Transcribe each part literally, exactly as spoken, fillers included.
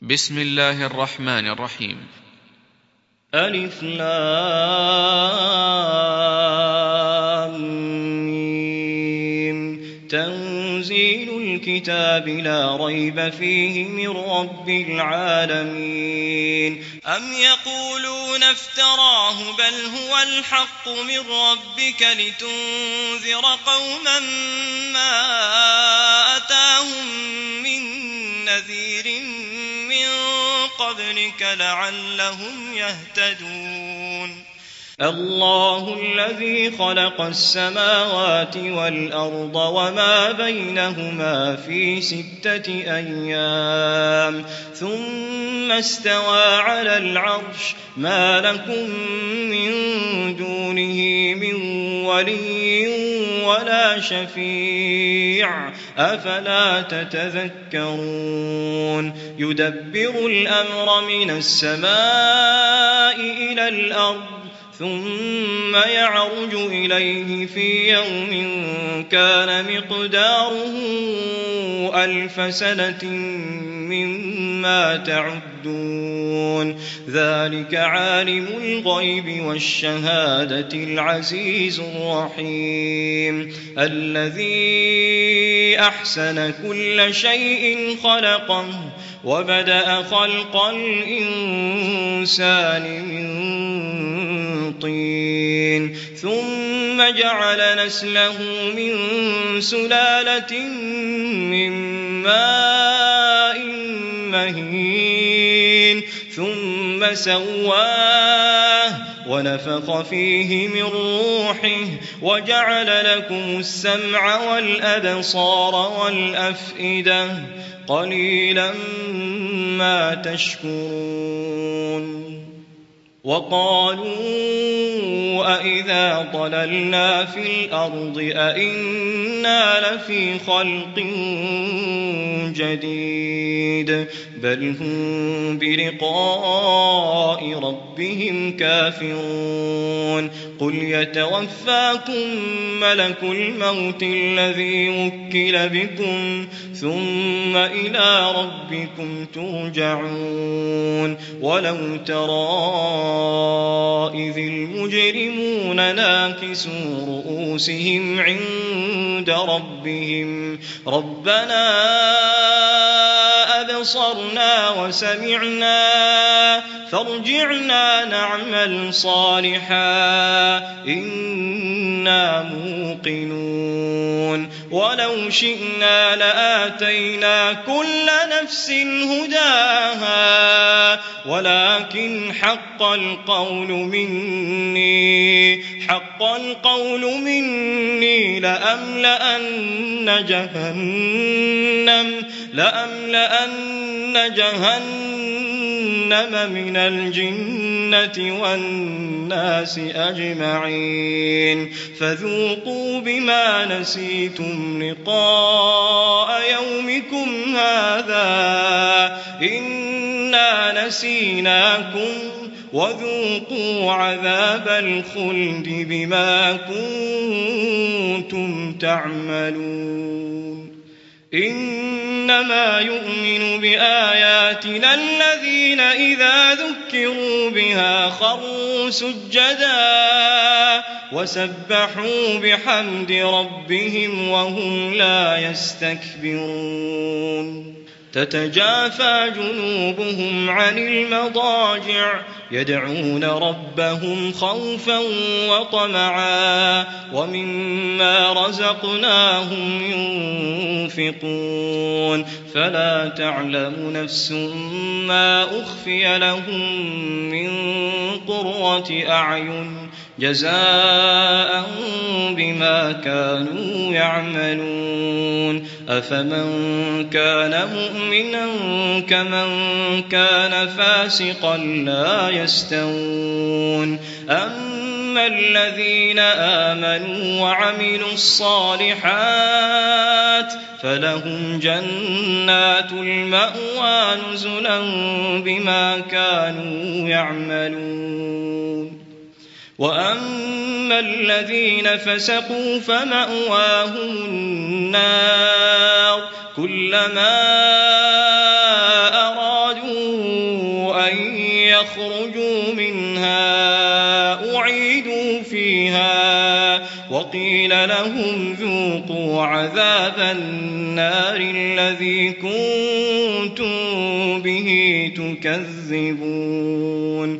بسم الله الرحمن الرحيم. ألف لام ميم. تنزيل الكتاب لا ريب فيه من رب العالمين. أم يقولون افتراه بل هو الحق من ربك لتنذر قوما ما أتاهم من نذير من قبلك لعلهم يهتدون. الله الذي خلق السماوات والأرض وما بينهما في ستة أيام ثم استوى على العرش ما لكم من دونه من ولي ولا شفيع أفلا تتذكرون. يدبر الأمر من السماء إلى الأرض ثم يعرج إليه في يوم كان مقداره ألف سنة مما تعدون. ذلك عالم الغيب والشهادة العزيز الرحيم الذي أحسن كل شيء خلقه وبدأ خلق الإنسان من طين ثم جعل نسله من سلالة من ماء مهين ثم سواه ونفخ فيه من روحه وجعل لكم السمع والأبصار والأفئدة قليلا ما تشكرون. وقالوا أئذا ضللنا في الأرض أئنا لفي خلق جديد بل هم بلقاء ربهم كافرون. قل يتوفاكم ملك الموت الذي وكل بكم ثم إلى ربكم ترجعون. ولو ترى إذ المجرمون ناكسوا رؤوسهم عند ربهم ربنا أبصرنا وسمعنا فارجعنا نعمل صالحا إنا موقنون. ولو شئنا لآتينا كل نفس هداها ولكن حق القول مني حق القول مني لأملأن جهنم لأملأن جهنم من الجنة والناس أجمعين. فذوقوا بما نسيتم لقاء يومكم هذا إنا نسيناكم وذوقوا عذاب الخلد بما كنتم تعملون. إنما يؤمن بآياتنا الذين إذا ذكروا بها خروا سجدا وسبحوا بحمد ربهم وهم لا يستكبرون. تتجافى جنوبهم عن المضاجع يدعون ربهم خوفا وطمعا ومما رزقناهم ينفقون. فلا تعلم نفس ما أخفي لهم من قرة أعين جزاء بما كانوا يعملون. أفمن كان مؤمنا كمن كان فاسقا لا يستوون. أما الذين آمنوا وعملوا الصالحات فلهم جنات المأوى نزلا بما كانوا يعملون. وأما الذين فسقوا فمأواهم النار كلما أرادوا قيل لهم ذوقوا عذاب النار الذي كنتم به تكذبون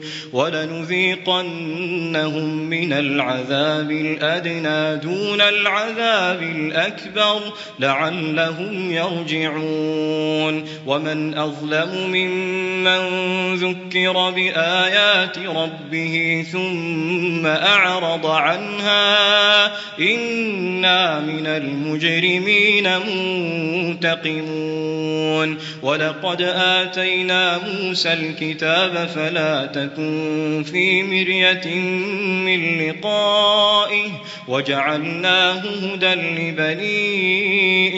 ولنذيقنهم من العذاب الأدنى دون العذاب الأكبر لعلهم يرجعون ومن أظلم ممن ذكر بآيات ربه ثم أعرض عنها إنا من المجرمين منتقمون ولقد آتينا موسى الكتاب فلا تكن في مرية من لقائه وجعلناه هدى لبني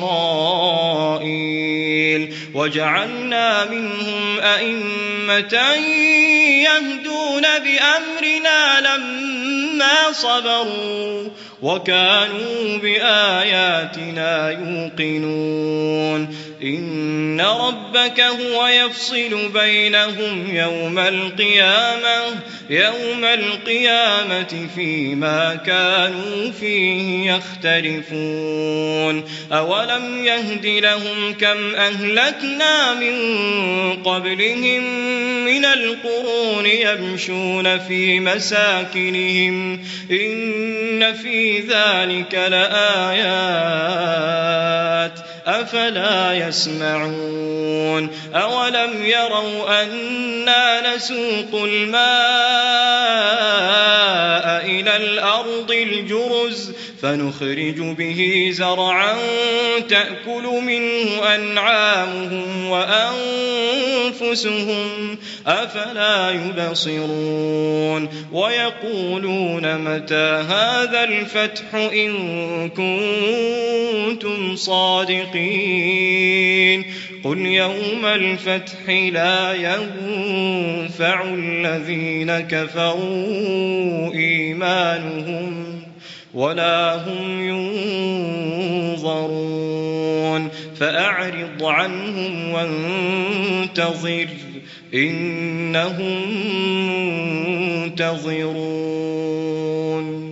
إسرائيل وجعلنا منهم أئمة يهدون بأمرنا لما صبروا وكانوا بآياتنا يوقنون إن ربك هو يفصل بينهم يوم القيامة يوم القيامة فيما كانوا فيه يختلفون أولم يهد لهم كم أهلكنا من قبلهم من القرون يمشون في مساكنهم إن في ذلك لآيات أفلا يسمعون أولم يروا أنا نسوق الماء إلى الأرض الجرز فنخرج به زرعا تأكل منه أنعامهم وأنفسهم أفلا يبصرون ويقولون متى هذا الفتح إن كنتم صادقين قل يوم الفتح لا ينفع الذين كفروا إيمانهم ولا هم ينظرون فأعرض عنهم وانتظر إنهم منتظرون.